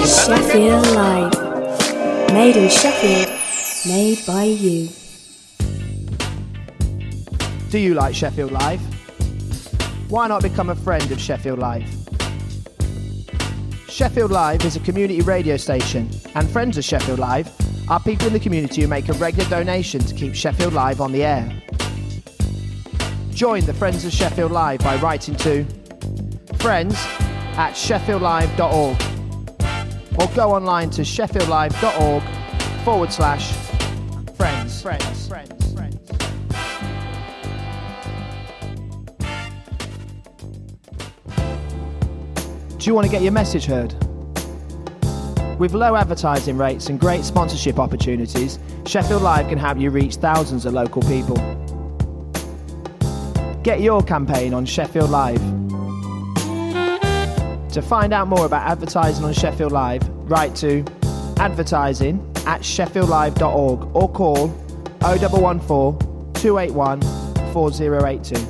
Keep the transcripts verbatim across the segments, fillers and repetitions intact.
Sheffield Live. Made in Sheffield, made by you. Do you like Sheffield Live? Why not become a friend of Sheffield Live? Sheffield Live is a community radio station, and friends of Sheffield Live are people in the community who make a regular donation to keep Sheffield Live on the air. Join the Friends of Sheffield Live by writing to friends at sheffield live dot org or go online to sheffieldlive.org forward slash friends. Friends. Friends. Friends. Do you want to get your message heard? With low advertising rates and great sponsorship opportunities, Sheffield Live can help you reach thousands of local people. Get your campaign on Sheffield Live. To find out more about advertising on Sheffield Live, write to advertising at sheffield live dot org or call oh one one four, two eight one, four oh eight two.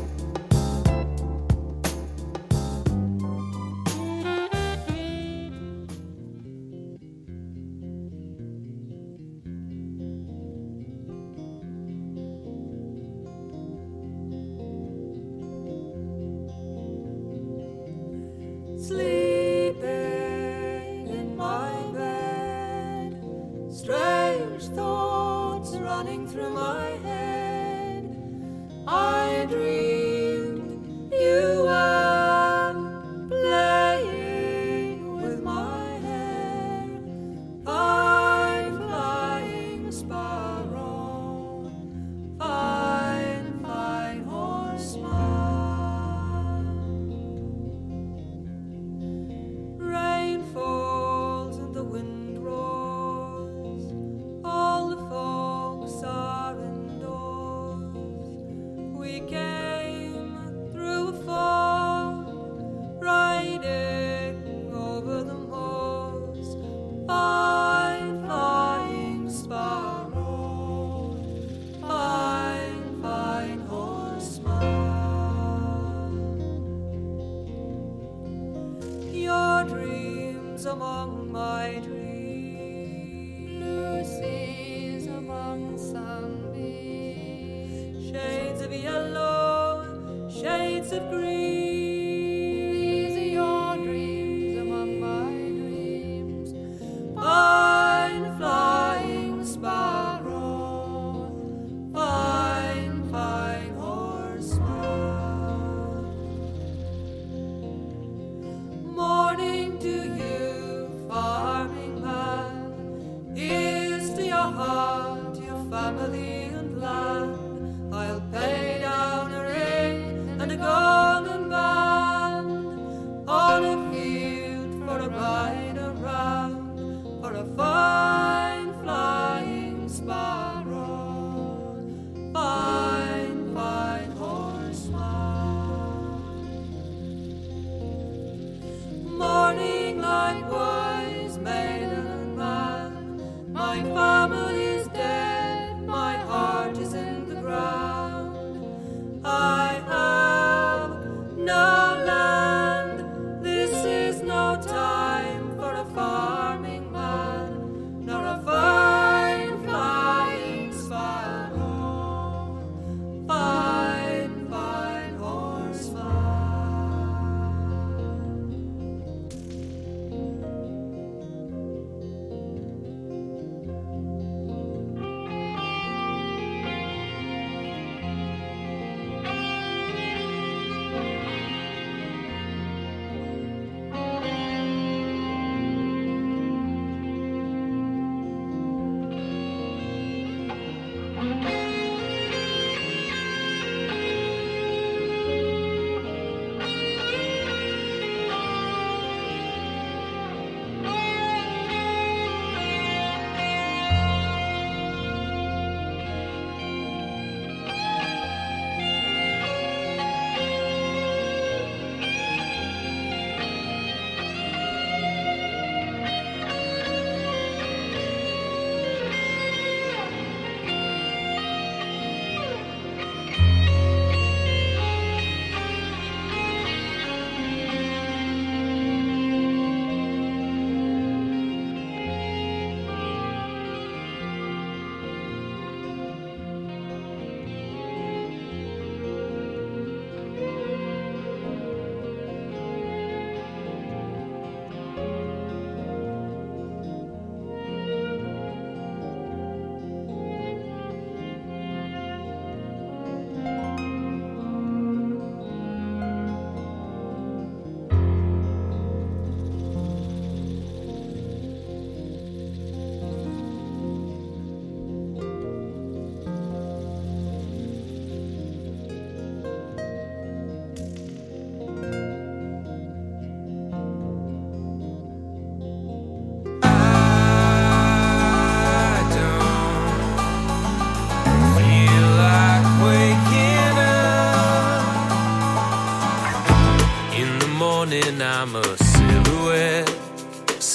This is no time for a farming man.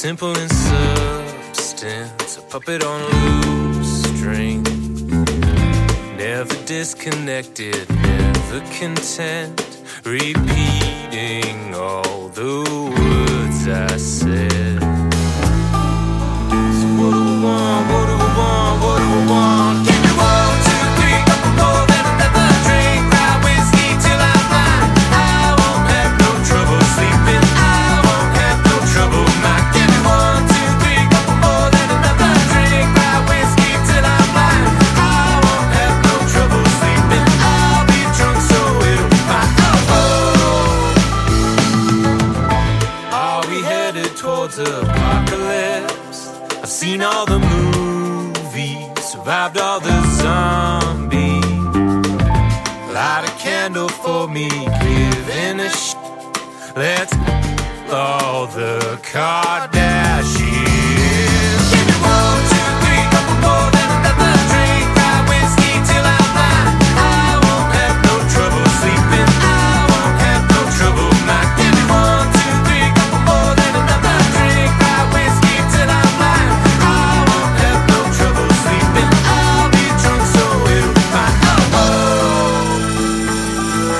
simple in substance, a puppet on a loose string. Never disconnected, never content, repeating all the words I said. So what do I want, what do I want, what do I want? Give me one, two, three, couple more than another drink. Cry whiskey till I'm blind. I won't have no trouble sleeping. I won't have no trouble not. Give me one, two, three, couple more than another drink. Cry whiskey till I'm blind. I won't have no trouble sleeping. I'll be drunk so it'll be fine. Oh, oh. Are we headed towards apocalypse? I've seen all the movies, survived all the zombies. Light a candle for me, giving a sh*. Let's all the Kardashians. Give me one, two, three, couple more than another drink. Cry whiskey till I'm blind. I won't have no trouble sleeping. I won't have no trouble not. Give me one, two, three, couple more than another drink. Cry whiskey till I'm blind. I won't have no trouble sleeping. I'll be drunk so it'll be fine. Oh, oh.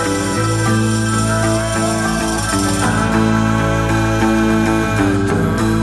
I don't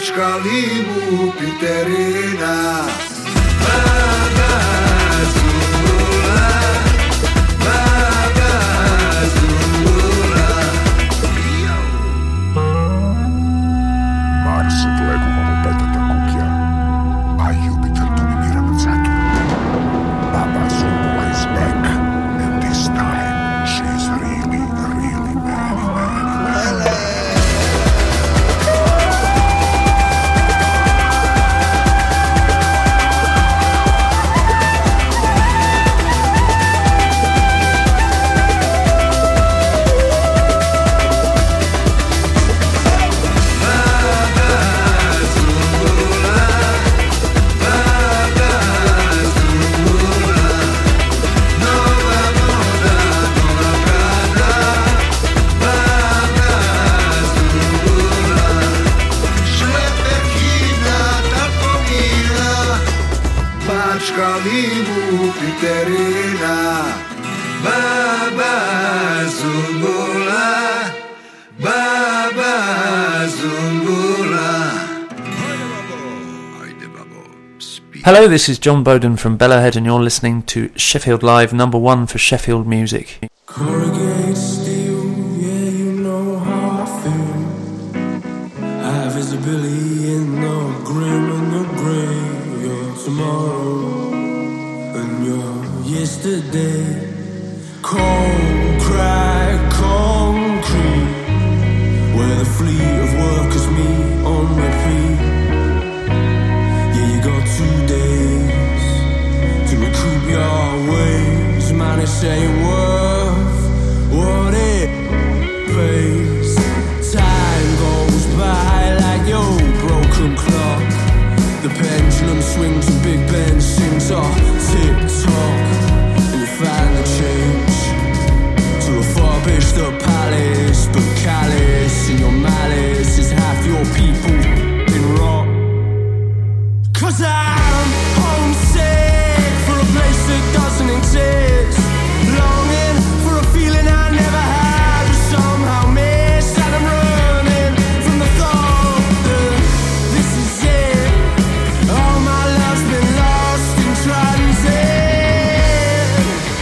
Bačkali mu Piterina. Baba Zumbula, Baba Zumbula. Mars odległ mu betę do kukia, a Jupiter dominira nad Saturn. Baba Zumbula is back, and this time she's really, really very, very, very. Bačkali mu Piterina. Baba Zumbula, Baba Zumbula. Hello, this is John Bowden from Bellahead, and you're listening to Sheffield Live, number one for Sheffield music. Corrugated steel, yeah, you know how I feel. High visibility in the grim and the grey. Your tomorrow and your yesterday. Cold, crack, concrete, where the fleet of workers meet on repeat. Yeah, you got two days to recoup your ways. Man, it ain't worth what it pays. Time goes by like your broken clock. The pendulum swings and Big Ben sings off tick-tock. And you finally change to a far-pitched-up palace, but callous in your malice is half your people in rot. Cause I'm homesick for a place that doesn't exist, longing for a feeling I never had, but somehow missed. And I'm running from the thought that this is it. All my love's been lost in transit.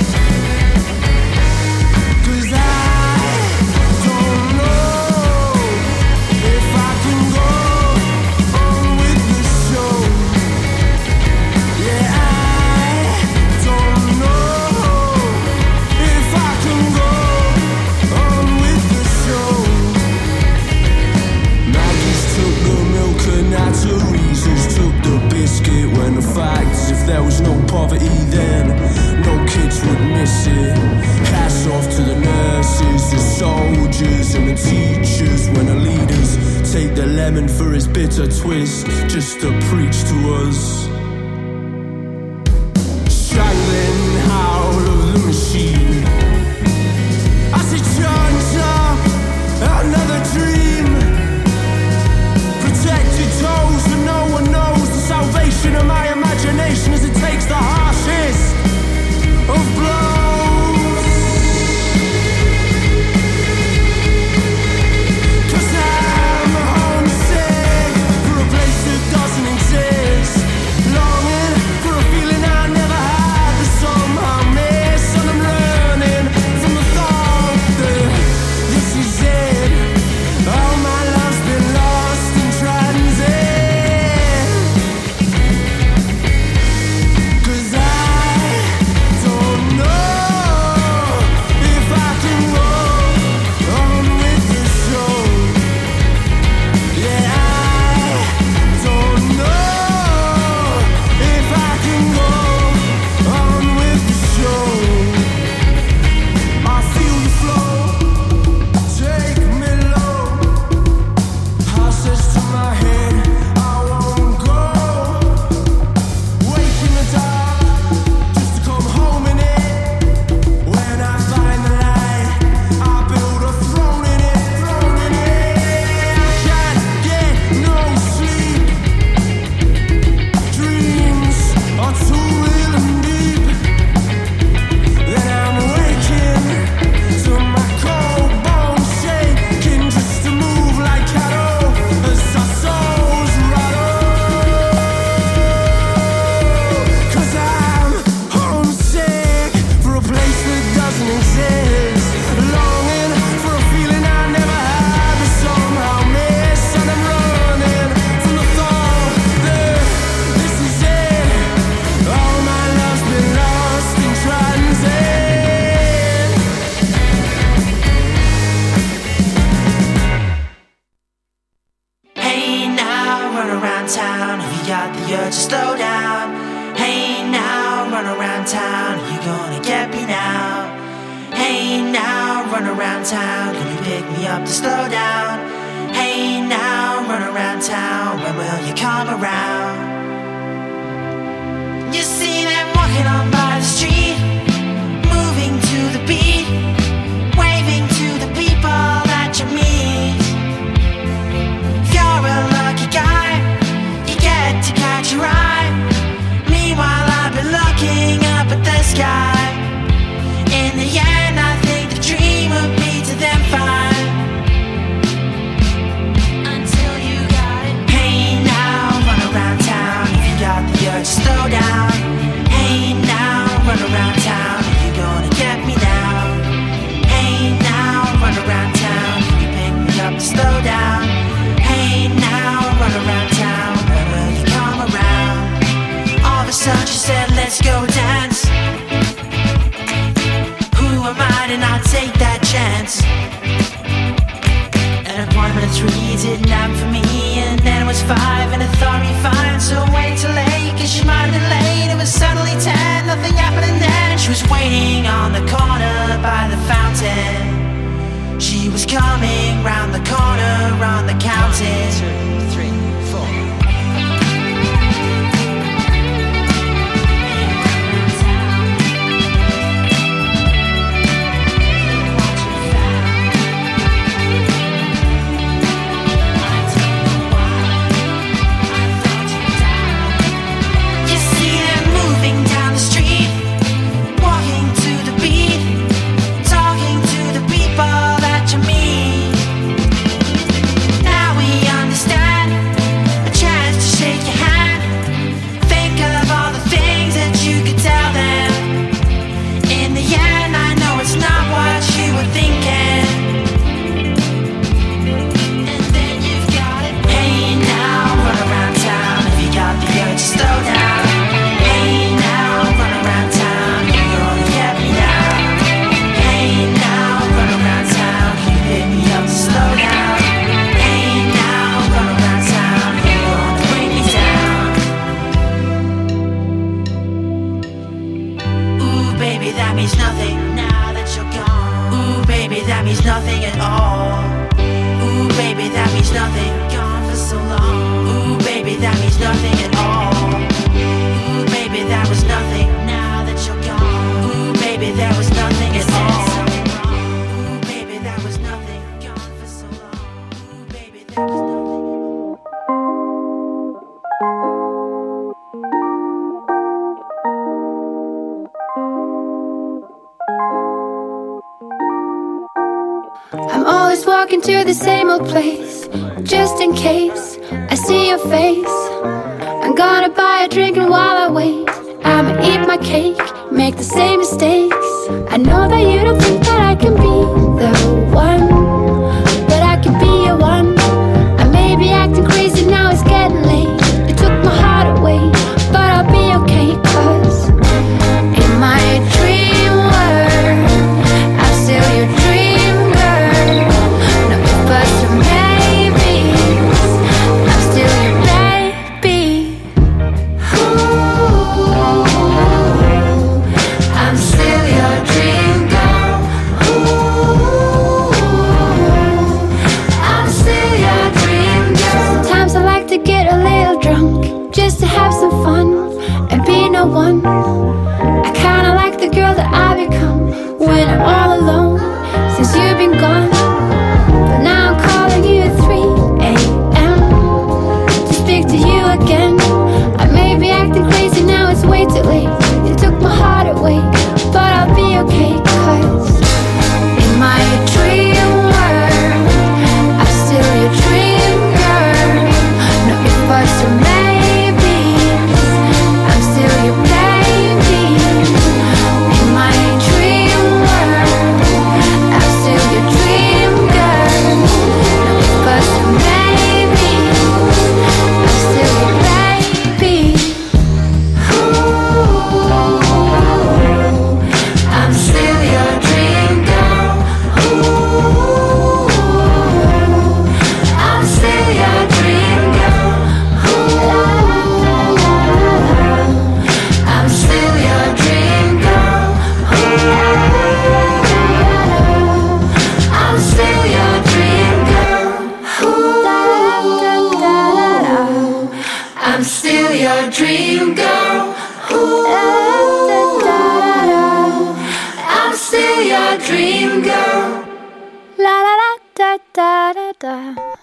Cause I don't know if I can go on with the show. Yeah, I don't know if I can go on with the show. Maggie's took the milk and Nata Reese's took the biscuit. When the fact is, if there was no poverty then no kids would miss it. Hats off to the nurses, the soldiers and the teachers, when the leaders take the lemon for his bitter twist just to preach to us. Strangling howl of the machine as it turns up another dream. Protected toes, but no one knows the salvation of my imagination as it takes the harshest of blows. Cause I'm homesick for a place that doesn't exist, town, can you pick me up to slow down? Hey now, run around town, when will you come around? You see them walking on by the street, moving to the beat, waving to the people that you meet. If you're a lucky guy, you get to catch your eye. Meanwhile I've been looking up at the sky. In the end I think the dream would be to them fine, until you got it. Hey now, run around town if you got the urge to slow down. Hey now, run around town if you're gonna get me down. Hey now, run around town, can you pick me up to slow down? Hey now, run around town, when will you come around? All of a sudden she said, let's go dance. Who am I to not take that chance? An appointment at three didn't happen for me, and then it was five, and it thought me fine. So wait till late, cause she might have been late. It was suddenly ten, nothing happened, and then she was waiting on the corner by the fountain. She was coming round the corner on the counting. One, two, three, four. Nothing at all. Ooh, baby, that means nothing. Gone for so long. Ooh, baby, that means nothing at all. Ooh, baby, that was nothing. Now that you're gone. Ooh, baby, there was nothing at all. Ooh, baby, that was nothing. Gone for so long. Ooh, baby, there was nothing. I'm always walking to the same old place, just in case I see your face. I'm gonna buy a drink, and while I wait, I'ma eat my cake, make the same mistakes. I know that you don't think that I can be the one, but I can be your one. I may be acting crazy, now it's getting late. It took my heart away, but I'll be okay, cause in my dream world, I'm still your dream girl. No ifs or maybes, I'm still your baby. Ooh, I'm still your dream girl. Ooh. da da da.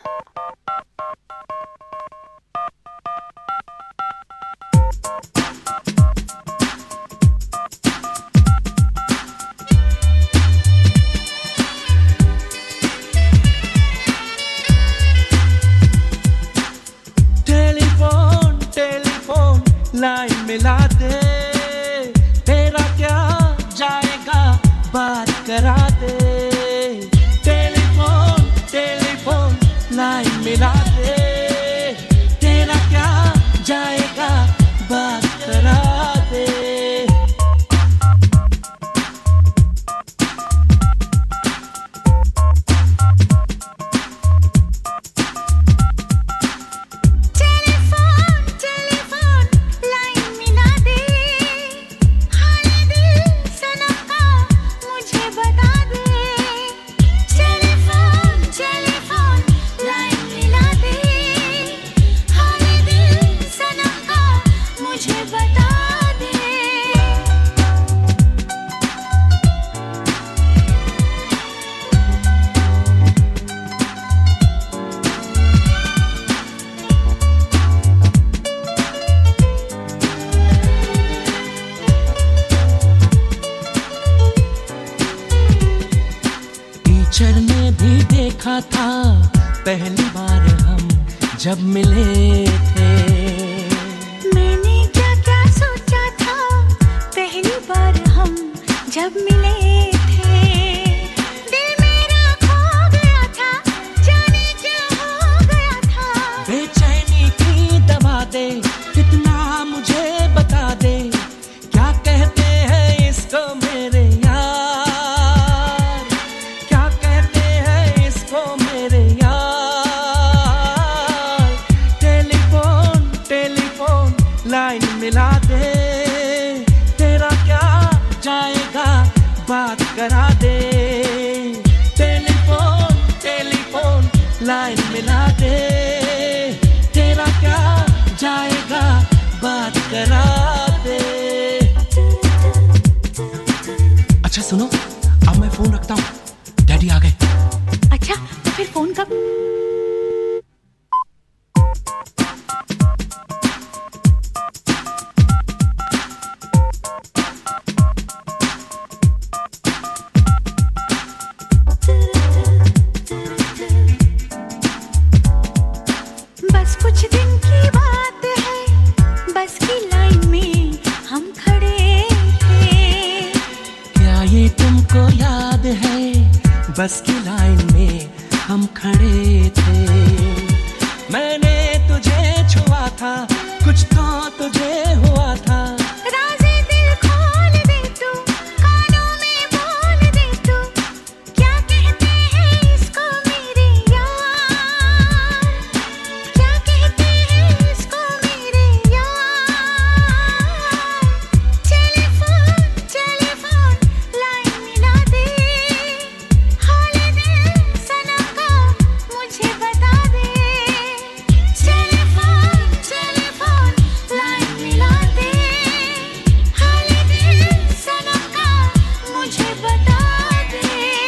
Telephone telephone line मिला दे, तेरा क्या जाएगा बात करा दे. Telephone telephone line मिला दे, तेरा क्या जाएगा बात करा दे. टीचर ने भी देखा था पहली बार हम जब मिले थे. मैंने क्या क्या सोचा था पहली बार हम जब मिले थे. दिल मेरा खो गया था, जाने क्या हो गया था. बेचैनी की दबा दे, कितना मुझे बता दे, क्या कहते हैं इसको मेरे यार, क्या कहते हैं इसको मेरे यार. टेलीफोन टेलीफोन लाइन मिला दे, तेरा क्या जाएगा बात करा दे. टेलीफोन टेलीफोन लाइन मिला दे, तेरा क्या जाएगा बात करा दे. अच्छा सुनो, अब मैं फोन रखता हूँ, डैडी आ गए. अच्छा तो फिर फोन कब? बस कुछ दिन की बात है, बस की लाइन में हम खड़े थे. क्या ये तुमको याद है, बस की लाइन में हम खड़े थे. मैंने तुझे छुआ था, कुछ तो तुझे हुआ था. राज़े दिल खोल दे तू, कानों में बोल दे तू, क्या कहते हैं इसको मेरे यार, क्या कहते हैं इसको मेरे यार. टेलीफोन टेलीफोन लाइन मिला दे, हाल दिल सनम का मुझे बता दे. टेलीफोन टेलीफोन लाइन मिला दे, हाल दिल सनम का मुझे बता दे.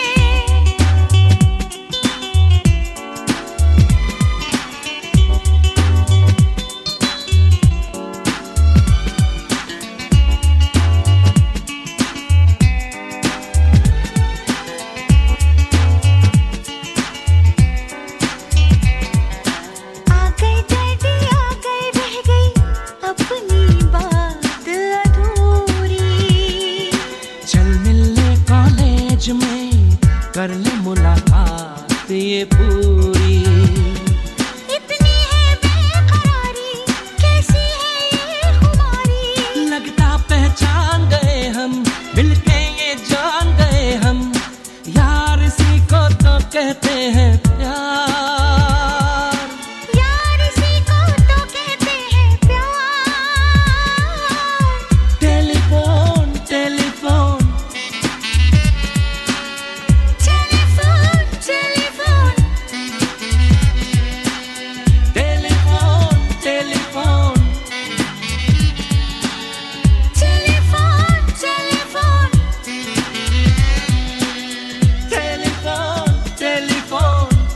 आ गई डैडी आ गई, रह गई अपनी बात अधूरी. चल मिलने कॉलेज में, कर ले मुलाकात ये पूरी. इतनी है बेकरारी, कैसी है ये खुमारी. लगता पहचान गए हम, मिलके ये जान गए हम, यार इसी को तो कहते हैं प्यार. यार इसी को तो कहते हैं प्यार. Telephone telephone telephone telephone telephone telephone telephone telephone telephone telephone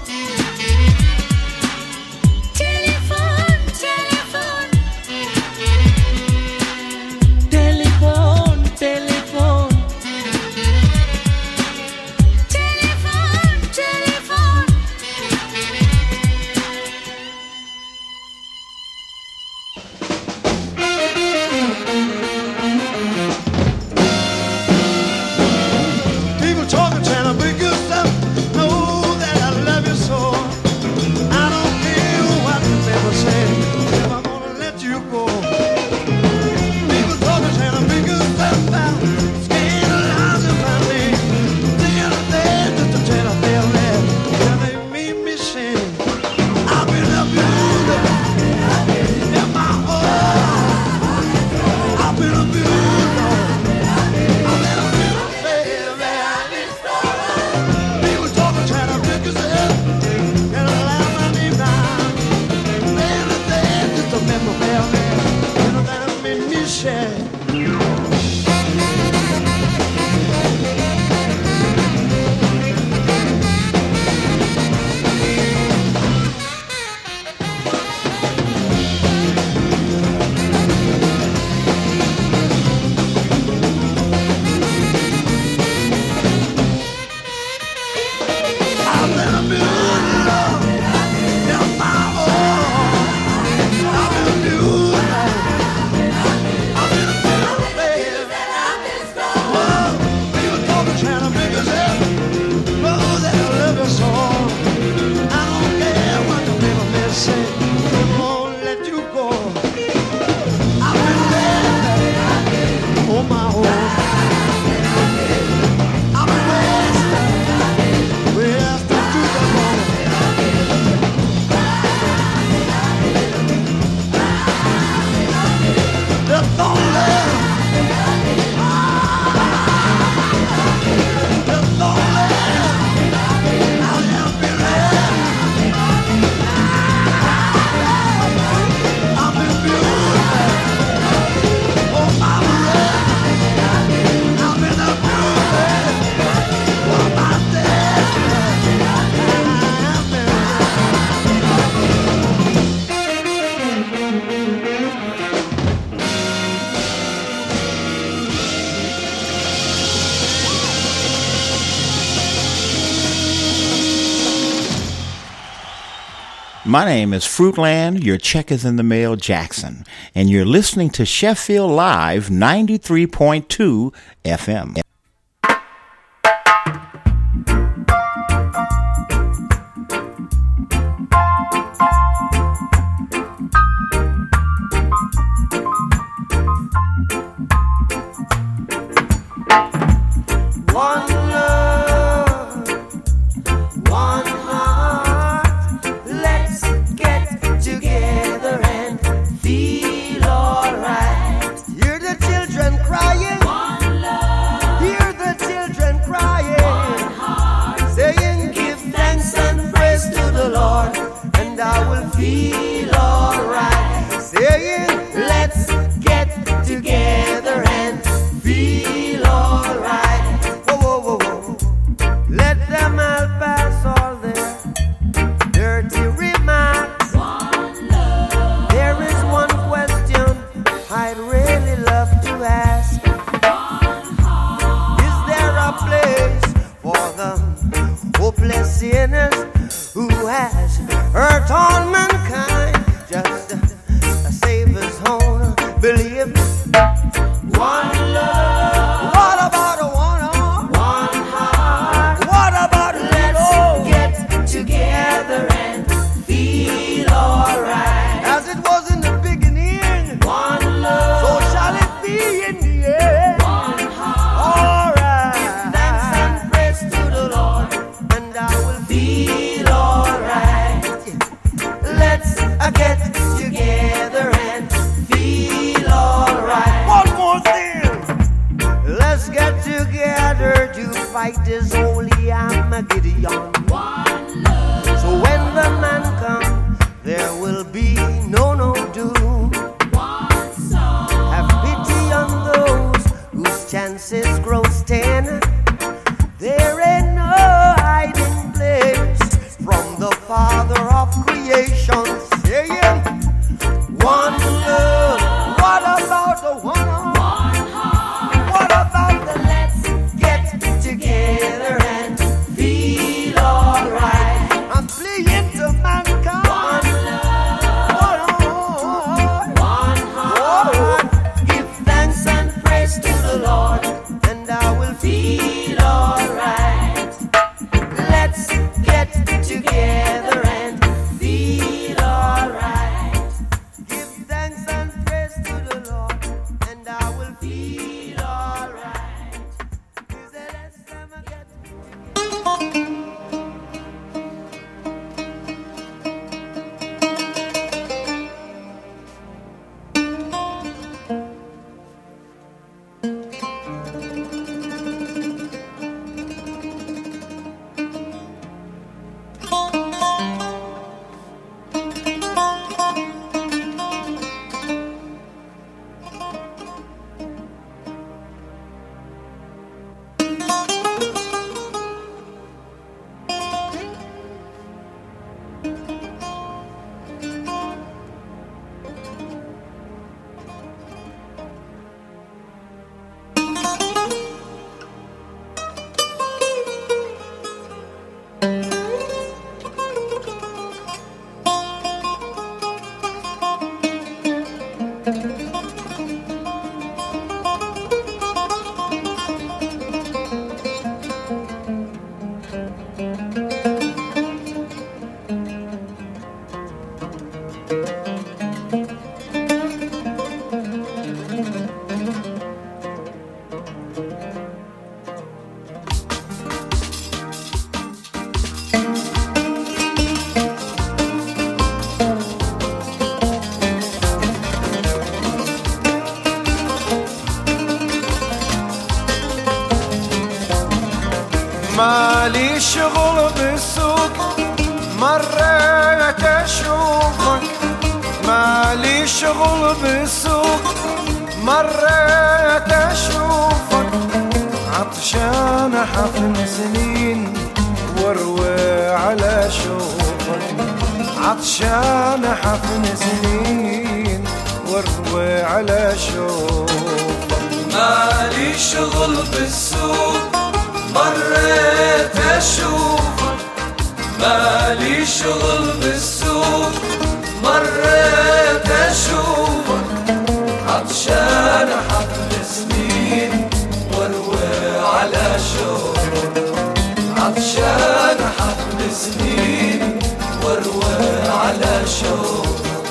My name is Fruitland, your check is in the mail, Jackson, and you're listening to Sheffield Live ninety-three point two F M. مالي شغل بالسوق مريت اشوفك مالي شغل بالسوق مريت اشوفك عطشان حفن سنين واروي على شوفك عطشان حفن سنين واروي على شوفك مالي شغل بالسوق مريت اشوفك مالي شغل بالسوق بالسوق مريت اشوفك عطشان حفل سنين واروي على شوق عطشان حفل سنين واروي على شوق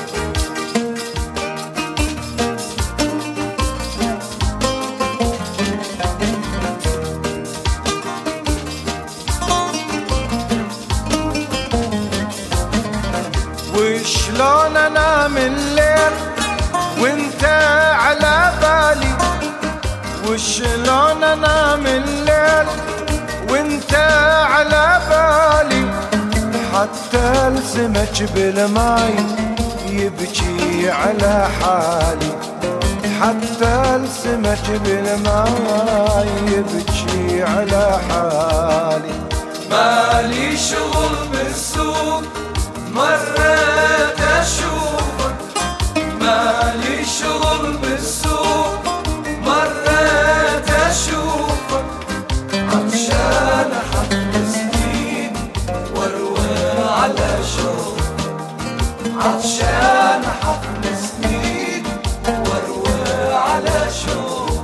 وشلون انام الليل وانت على بالي وشلون انام الليل وانت على بالي حتى السمك بالماي يبكي على حالي حتى السمك بالماي يبكي على حالي مالي شغل بالسوق مريت اشوفك مالي شغل بالسوق مريت اشوفك عطشان حفل سنين واروي على شوق عطشان حفل سنين واروي على شوق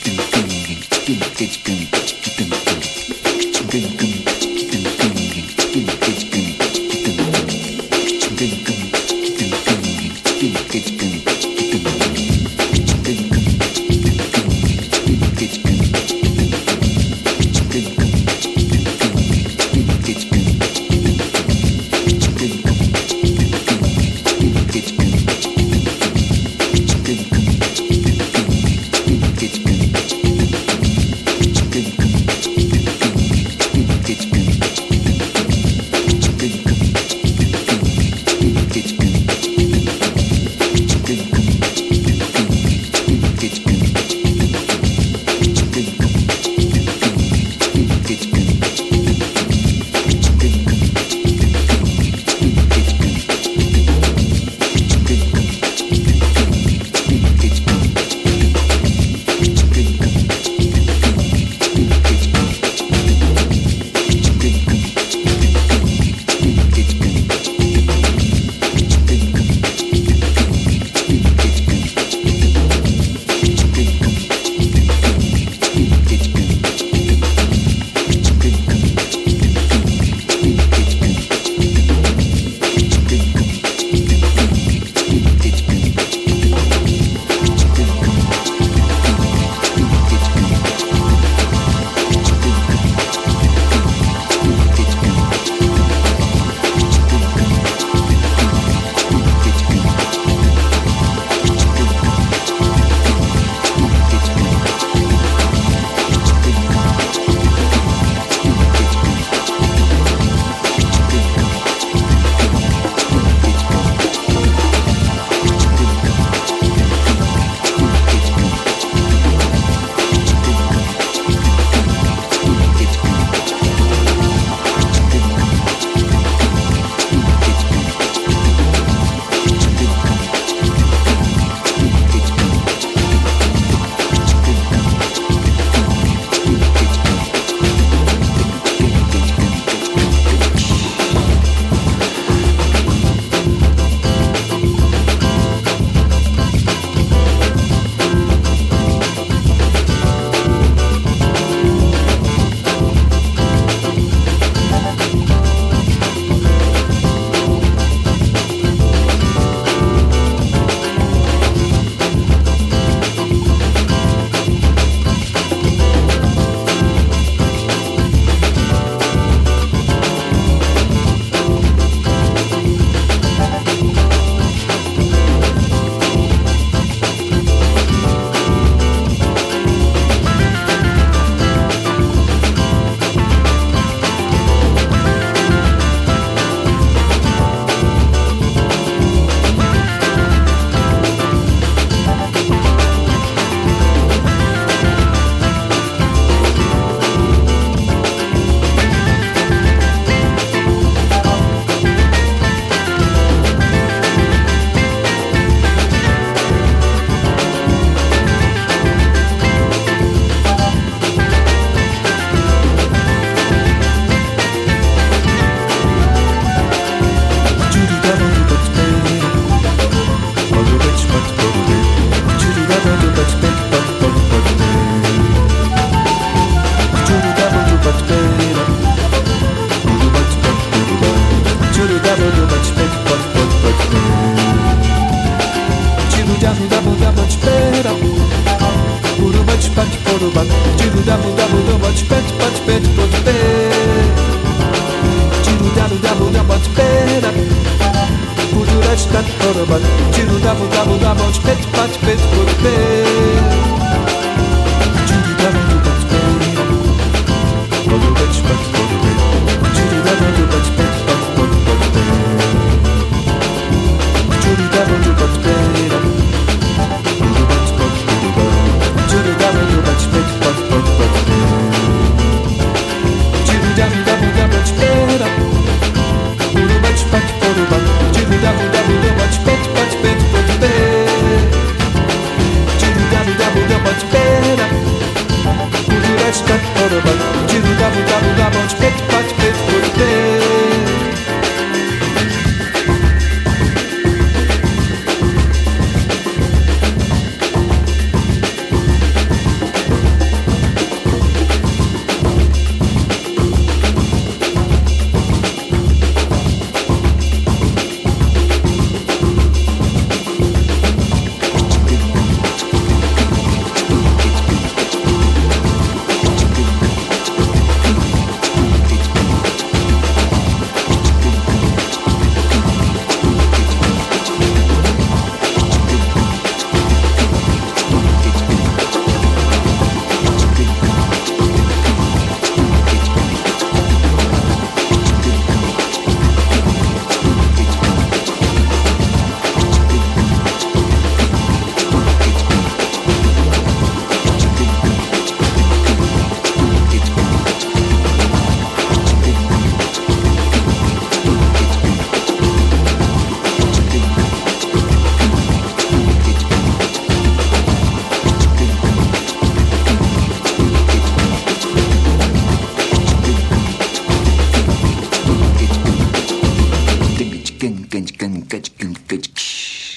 Double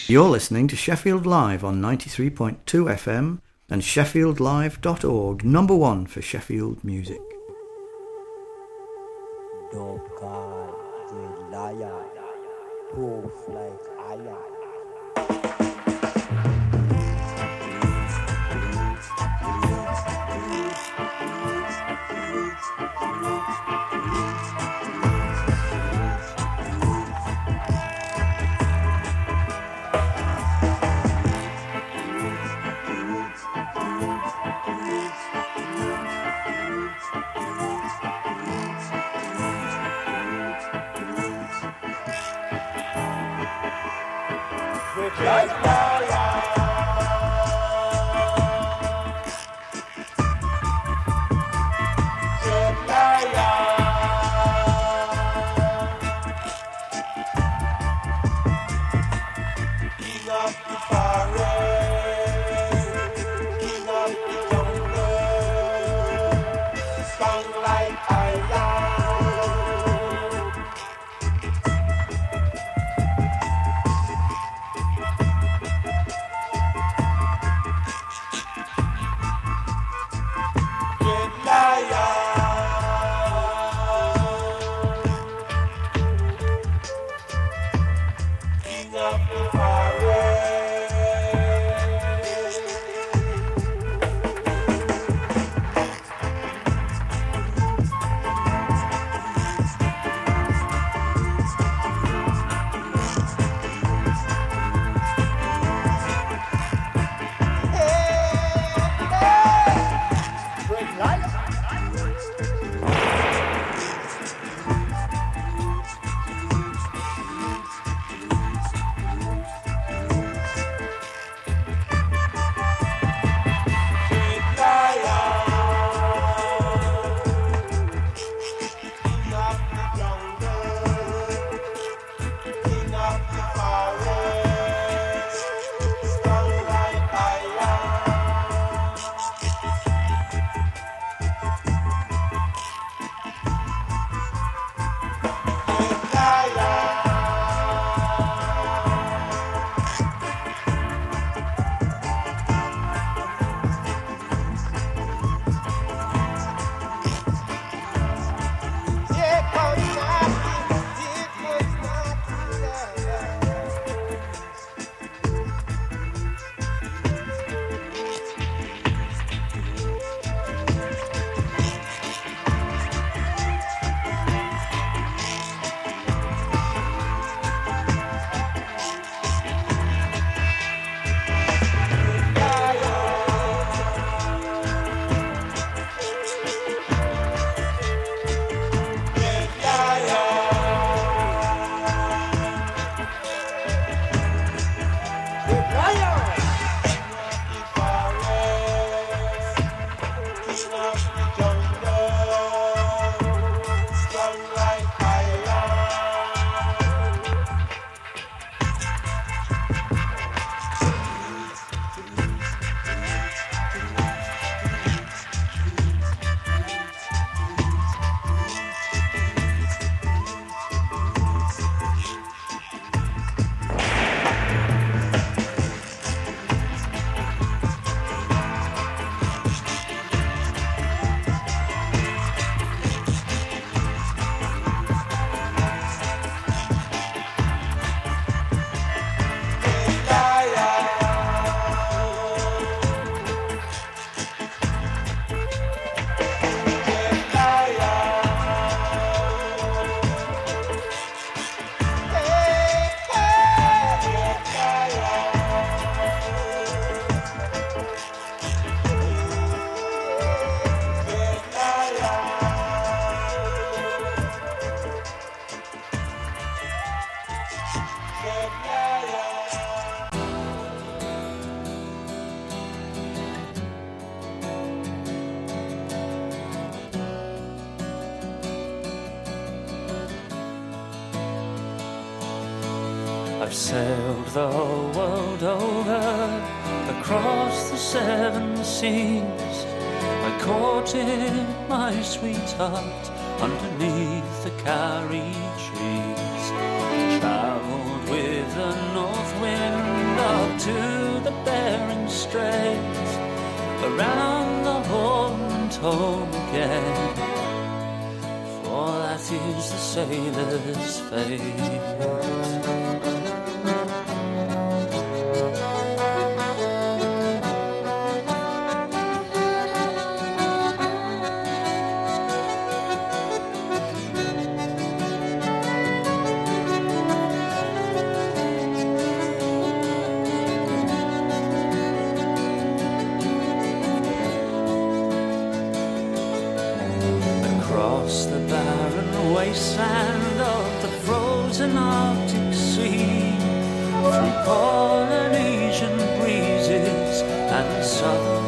You're listening to Sheffield Live on ninety-three point two F M and sheffield live dot org, number one for Sheffield music. Doka the liar, proof like iron. I've sailed the whole world over, across the seven seas. I courted my sweetheart underneath the Carrie trees. Travelled with the north wind to the Bering Straits, around the Horn and home again, for that is the sailor's fate. The barren wasteland of the frozen Arctic Sea, through Polynesian breezes and southern